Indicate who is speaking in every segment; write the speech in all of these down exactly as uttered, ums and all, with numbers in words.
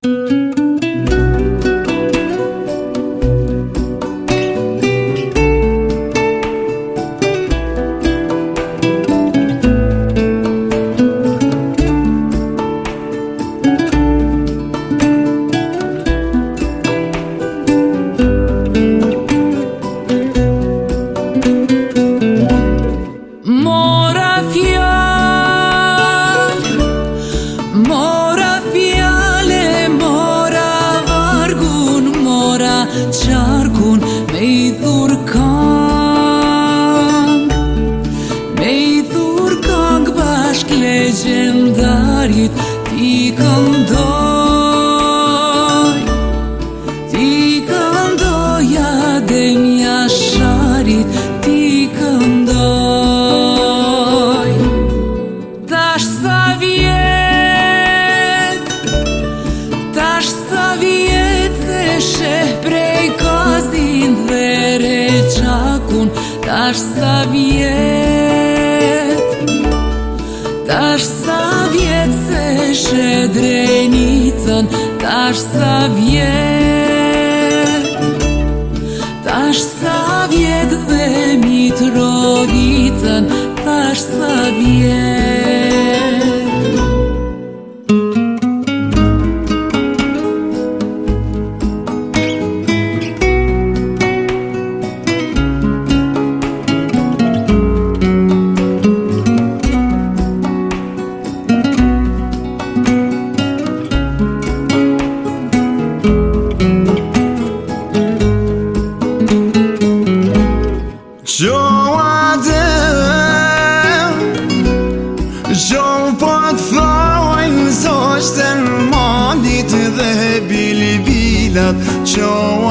Speaker 1: Qarkun me i thur kang, me i thur kang bashk legendarit ti këndoj, ti këndoj Adem Jasharit ti këndoj. Tash sa vjet, tash sa vjet se sheh prej kazin dhe reqakun. Tash sa vjet, tash sa vjet se sheh drenicën. Tash sa vjet, tash sa vjet dhe Mitrovicën. Tash sa vjet.
Speaker 2: Gjo Adem, gjo po t'thojnë zoshten malit dhe bilbilat. Gjo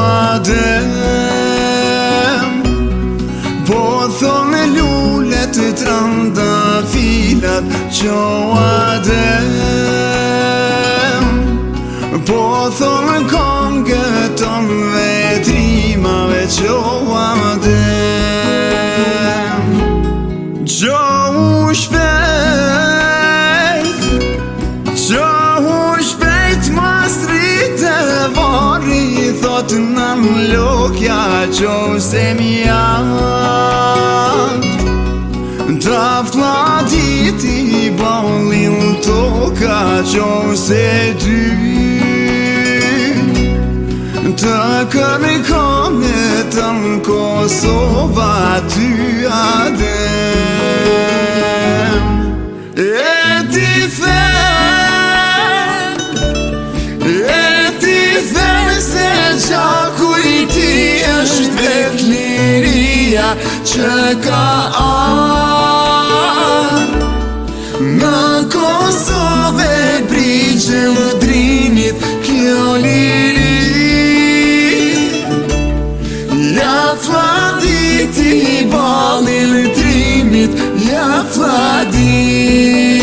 Speaker 2: Adem, po thonë lullet trandafilat. Gjo Adem, po thonë kongët ton vetrimave. Gjo Adem, gjo u shpejt, gjo u shpejt mas rritë varri. Thot në mlokja gjo se mjak, draft ladit i balin toka. Gjo se ty të kërkone të në Kosova ty Adem. E ti them, e ti them se gjaku i ti është vet liria që ka ardhur në Kosovë brigjen drinit. Kjo liri ja fladi, i balin trimit, ja fladi.